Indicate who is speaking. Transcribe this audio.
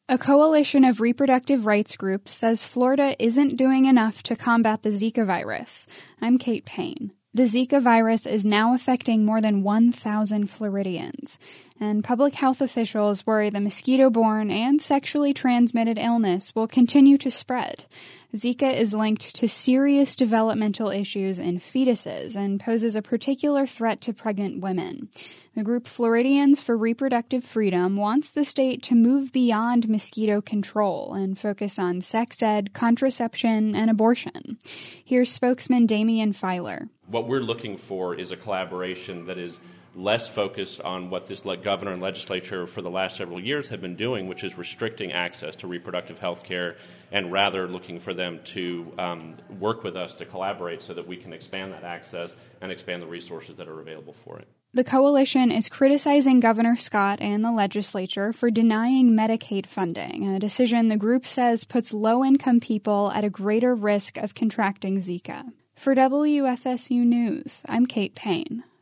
Speaker 1: A coalition of reproductive rights groups says Florida isn't doing enough to combat the Zika virus. I'm Kate Payne. The Zika virus is now affecting more than 1,000 Floridians, and public health officials worry the mosquito-borne and sexually transmitted illness will continue to spread. Zika is linked to serious developmental issues in fetuses and poses a particular threat to pregnant women. The group Floridians for Reproductive Freedom wants the state to move beyond mosquito control and focus on sex ed, contraception, and abortion. Here's spokesman Damian Filer.
Speaker 2: What we're looking for is a collaboration that is less focused on what this governor and legislature for the last several years have been doing, which is restricting access to reproductive health care, and rather looking for them to work with us to collaborate so that we can expand that access and expand the resources that are available for it.
Speaker 1: The coalition is criticizing Governor Scott and the legislature for denying Medicaid funding, a decision the group says puts low-income people at a greater risk of contracting Zika. For WFSU News, I'm Kate Payne.